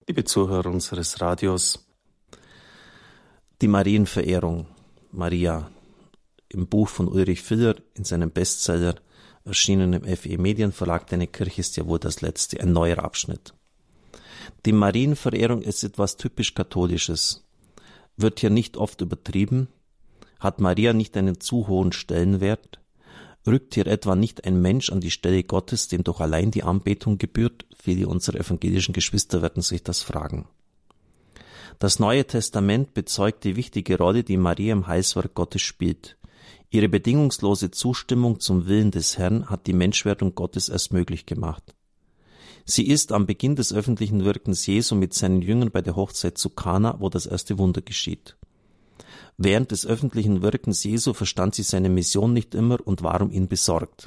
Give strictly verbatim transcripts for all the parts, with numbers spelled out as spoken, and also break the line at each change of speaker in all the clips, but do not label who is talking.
Liebe Zuhörer unseres Radios, die Marienverehrung, Maria, im Buch von Ulrich Filler, in seinem Bestseller, erschienen im F E Medienverlag, Deine Kirche ist ja wohl das Letzte, ein neuer Abschnitt. Die Marienverehrung ist etwas typisch Katholisches, wird hier nicht oft übertrieben, hat Maria nicht einen zu hohen Stellenwert, rückt hier etwa nicht ein Mensch an die Stelle Gottes, dem doch allein die Anbetung gebührt? Viele unserer evangelischen Geschwister werden sich das fragen. Das Neue Testament bezeugt die wichtige Rolle, die Maria im Heilswerk Gottes spielt. Ihre bedingungslose Zustimmung zum Willen des Herrn hat die Menschwerdung Gottes erst möglich gemacht. Sie ist am Beginn des öffentlichen Wirkens Jesu mit seinen Jüngern bei der Hochzeit zu Kana, wo das erste Wunder geschieht. Während des öffentlichen Wirkens Jesu verstand sie seine Mission nicht immer und war um ihn besorgt.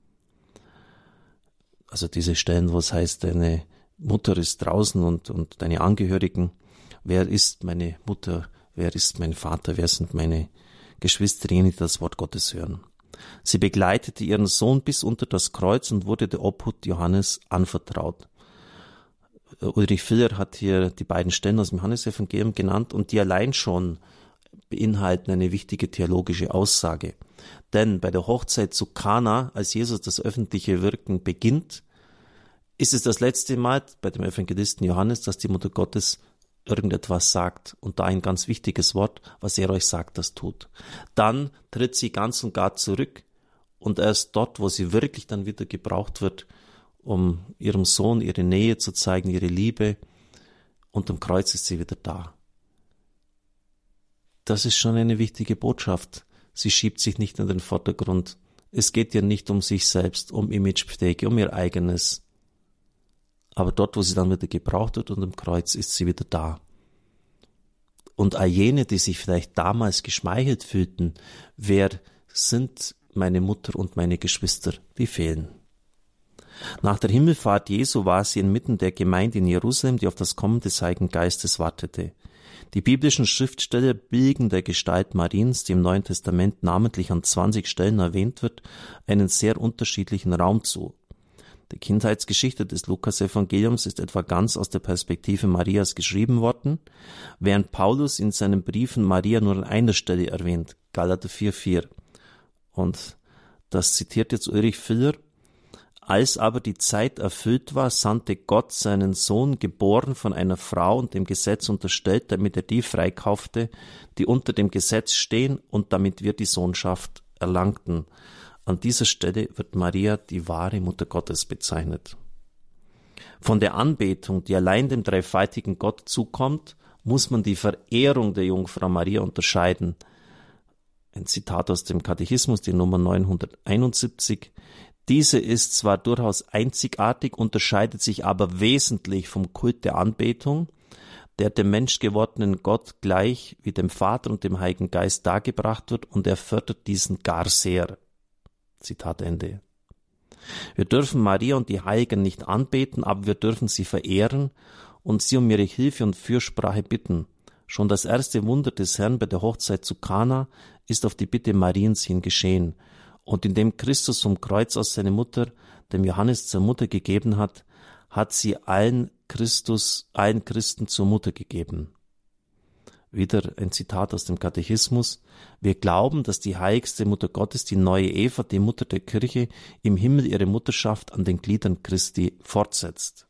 Also diese Stellen, wo es heißt, deine Mutter ist draußen und, und deine Angehörigen, wer ist meine Mutter, wer ist mein Vater, wer sind meine Geschwister, die das Wort Gottes hören. Sie begleitete ihren Sohn bis unter das Kreuz und wurde der Obhut Johannes anvertraut. Ulrich Filler hat hier die beiden Stellen aus dem Johannesevangelium genannt und die allein schon beinhalten eine wichtige theologische Aussage. Denn bei der Hochzeit zu Kana, als Jesus das öffentliche Wirken beginnt, ist es das letzte Mal bei dem Evangelisten Johannes, dass die Mutter Gottes irgendetwas sagt und da ein ganz wichtiges Wort, was er euch sagt, das tut. Dann tritt sie ganz und gar zurück und erst dort, wo sie wirklich dann wieder gebraucht wird, um ihrem Sohn ihre Nähe zu zeigen, ihre Liebe, und am Kreuz ist sie wieder da. Das ist schon eine wichtige Botschaft. Sie schiebt sich nicht in den Vordergrund. Es geht ihr nicht um sich selbst, um Imagepflege, um ihr eigenes. Aber dort, wo sie dann wieder gebraucht wird und am Kreuz, ist sie wieder da. Und all jene, die sich vielleicht damals geschmeichelt fühlten, wer sind meine Mutter und meine Geschwister, die fehlen. Nach der Himmelfahrt Jesu war sie inmitten der Gemeinde in Jerusalem, die auf das Kommen des Heiligen Geistes wartete. Die biblischen Schriftsteller billigen der Gestalt Mariens, die im Neuen Testament namentlich an zwanzig Stellen erwähnt wird, einen sehr unterschiedlichen Raum zu. Die Kindheitsgeschichte des Lukas-Evangeliums ist etwa ganz aus der Perspektive Marias geschrieben worden, während Paulus in seinen Briefen Maria nur an einer Stelle erwähnt, Galater vier vier. Und das zitiert jetzt Ulrich Filler: Als aber die Zeit erfüllt war, sandte Gott seinen Sohn, geboren von einer Frau und dem Gesetz unterstellt, damit er die freikaufte, die unter dem Gesetz stehen, und damit wir die Sohnschaft erlangten. An dieser Stelle wird Maria die wahre Mutter Gottes bezeichnet. Von der Anbetung, die allein dem dreifaltigen Gott zukommt, muss man die Verehrung der Jungfrau Maria unterscheiden. Ein Zitat aus dem Katechismus, die Nummer neunhunderteinundsiebzig. Diese ist zwar durchaus einzigartig, unterscheidet sich aber wesentlich vom Kult der Anbetung, der dem menschgewordenen Gott gleich wie dem Vater und dem Heiligen Geist dargebracht wird, und er fördert diesen gar sehr. Zitat Ende. Wir dürfen Maria und die Heiligen nicht anbeten, aber wir dürfen sie verehren und sie um ihre Hilfe und Fürsprache bitten. Schon das erste Wunder des Herrn bei der Hochzeit zu Kana ist auf die Bitte Mariens hin geschehen. Und indem Christus vom Kreuz aus seine Mutter dem Johannes zur Mutter gegeben hat, hat sie allen Christus, allen Christen zur Mutter gegeben. Wieder ein Zitat aus dem Katechismus: Wir glauben, dass die heiligste Mutter Gottes, die neue Eva, die Mutter der Kirche, im Himmel ihre Mutterschaft an den Gliedern Christi fortsetzt.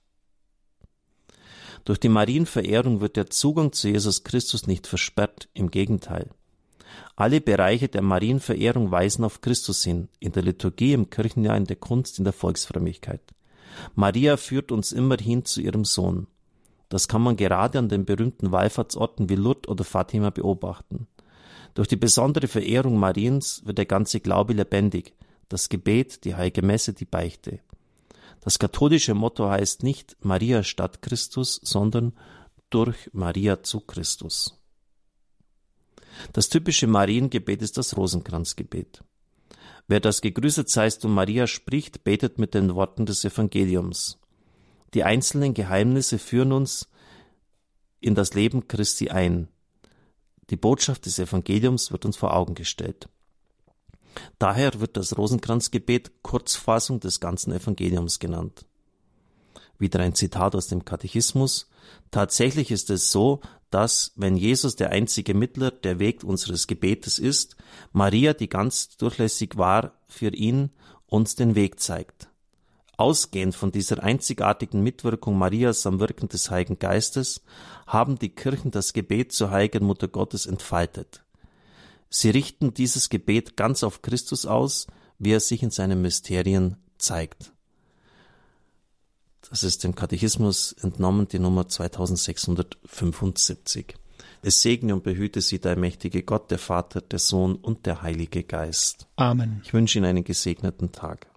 Durch die Marienverehrung wird der Zugang zu Jesus Christus nicht versperrt, im Gegenteil. Alle Bereiche der Marienverehrung weisen auf Christus hin, in der Liturgie, im Kirchenjahr, in der Kunst, in der Volksfrömmigkeit. Maria führt uns immer hin zu ihrem Sohn. Das kann man gerade an den berühmten Wallfahrtsorten wie Lourdes oder Fatima beobachten. Durch die besondere Verehrung Mariens wird der ganze Glaube lebendig, das Gebet, die Heilige Messe, die Beichte. Das katholische Motto heißt nicht Maria statt Christus, sondern durch Maria zu Christus. Das typische Mariengebet ist das Rosenkranzgebet. Wer das Gegrüßet seist du Maria spricht, betet mit den Worten des Evangeliums. Die einzelnen Geheimnisse führen uns in das Leben Christi ein. Die Botschaft des Evangeliums wird uns vor Augen gestellt. Daher wird das Rosenkranzgebet Kurzfassung des ganzen Evangeliums genannt. Wieder ein Zitat aus dem Katechismus. Tatsächlich ist es so, dass, wenn Jesus der einzige Mittler, der Weg unseres Gebetes ist, Maria, die ganz durchlässig war für ihn, uns den Weg zeigt. Ausgehend von dieser einzigartigen Mitwirkung Marias am Wirken des Heiligen Geistes haben die Kirchen das Gebet zur Heiligen Mutter Gottes entfaltet. Sie richten dieses Gebet ganz auf Christus aus, wie er sich in seinen Mysterien zeigt. Das ist dem Katechismus entnommen, die Nummer zweitausendsechshundertfünfundsiebzig. Es segne und behüte Sie der mächtige Gott, der Vater, der Sohn und der Heilige Geist.
Amen.
Ich wünsche Ihnen einen gesegneten Tag.